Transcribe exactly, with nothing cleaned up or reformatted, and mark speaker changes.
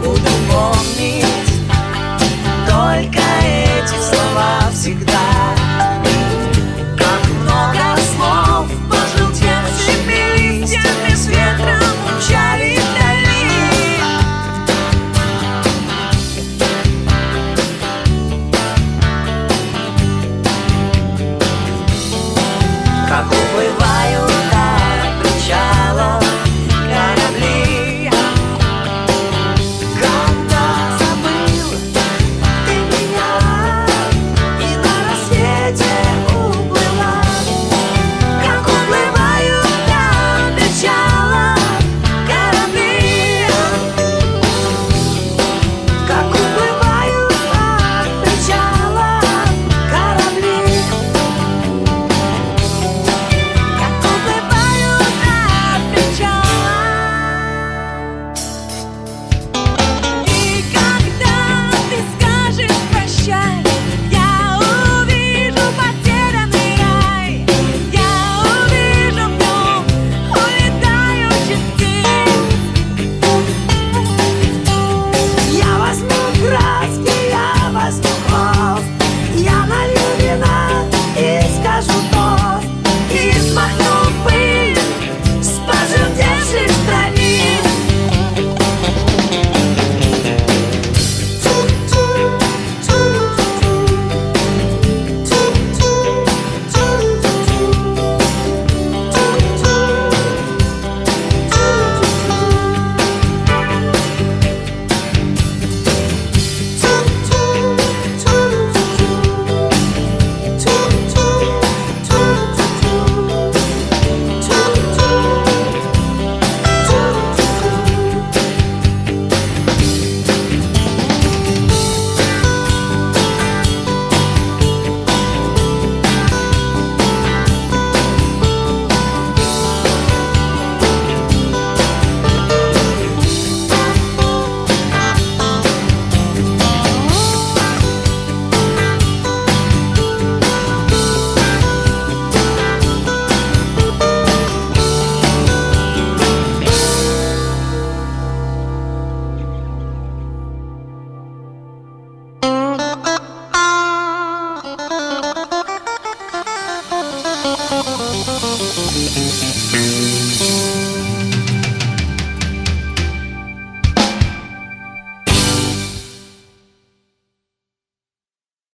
Speaker 1: буду помнить только эти слова всегда. Как много слов, пожелтевшими листьями с ветром умчали вдали. Как уплывают от причала корабли. Когда забыл ты меня и на рассвете уплыла. Как уплывают от причала корабли. Как уплывают от причала корабли. Как уплывают от причала. И когда ты скажешь прощай, я увижу потерянный рай. Я увижу в нем улетающих птиц. Я возьму краски, я возьму холст, я налью вина и скажу тост. И смахну пыль с пожелтевших страниц.